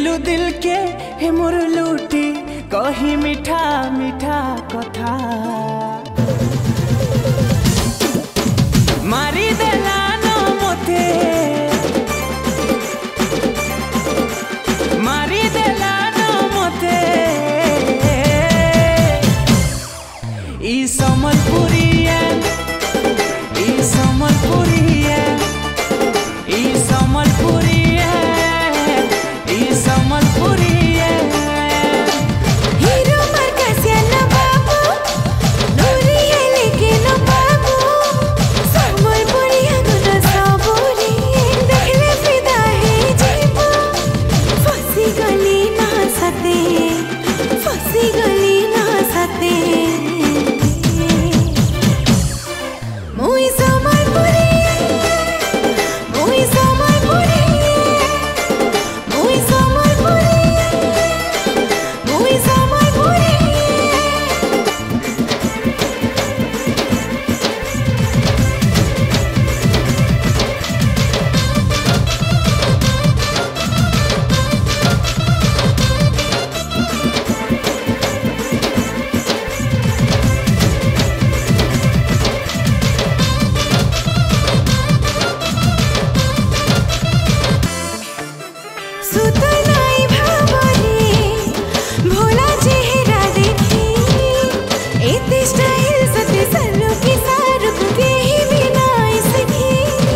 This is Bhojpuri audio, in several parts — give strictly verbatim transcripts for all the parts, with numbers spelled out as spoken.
दिलु दिल के हे मोर लूटी कही मीठा मीठा कथा मारी देला न मोते मारी देला न मोते ई समलपुरिया ई समलपुरिया ई समलपुरिया ई समलपुरिया हीरो मरकसिया न बाबू नूरी है लेकिन बाबू समलपुरिया गुन सबूरी देखले फिदा है जीबो फसी गली ना सते फसी गली ना सते मुई समलपुरिया मुई समलपुरिया मुई समलपुरिया मुई समलपुरिया सुतनाई भावरे भोला चेहरा देखी एते स्टाइल सते सल्लू की सारुक के ही बिना इसकी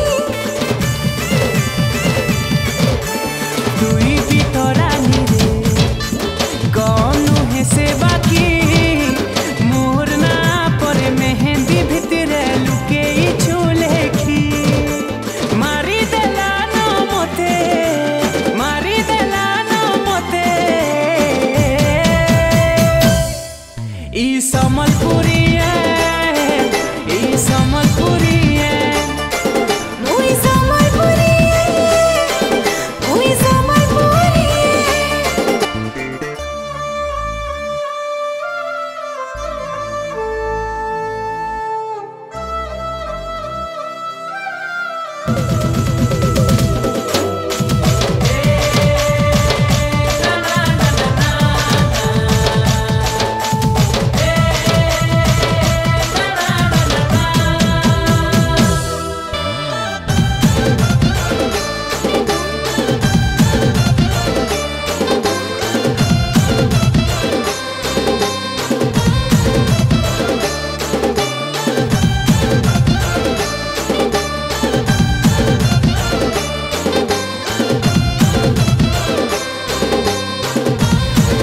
दुई बितरा निरे कौनु है से बाकी मोर ना परे मेहंदी भितरे लुके ई छुलेखी मारी देला न मोते मारी देला न मोते ई समलपुरिया ई समलपुरिया मुई समलपुरिया मुई समलपुरिया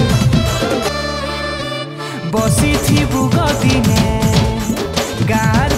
बसी थी बुगदिने गार